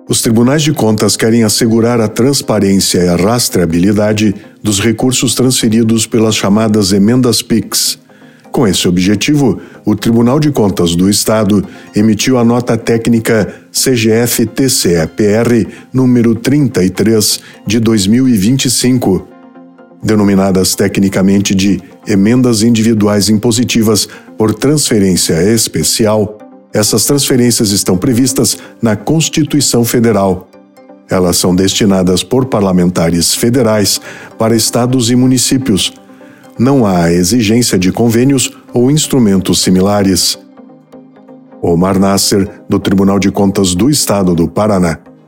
Os tribunais de contas querem assegurar a transparência e a rastreabilidade dos recursos transferidos pelas chamadas emendas PIX. Com esse objetivo, o Tribunal de Contas do Estado emitiu a nota técnica CGF-TCE-PR número 33 de 2025, denominadas tecnicamente de emendas individuais impositivas por transferência especial. Essas transferências estão previstas na Constituição Federal. Elas são destinadas por parlamentares federais para estados e municípios. Não há exigência de convênios ou instrumentos similares. Omar Nasser, do Tribunal de Contas do Estado do Paraná.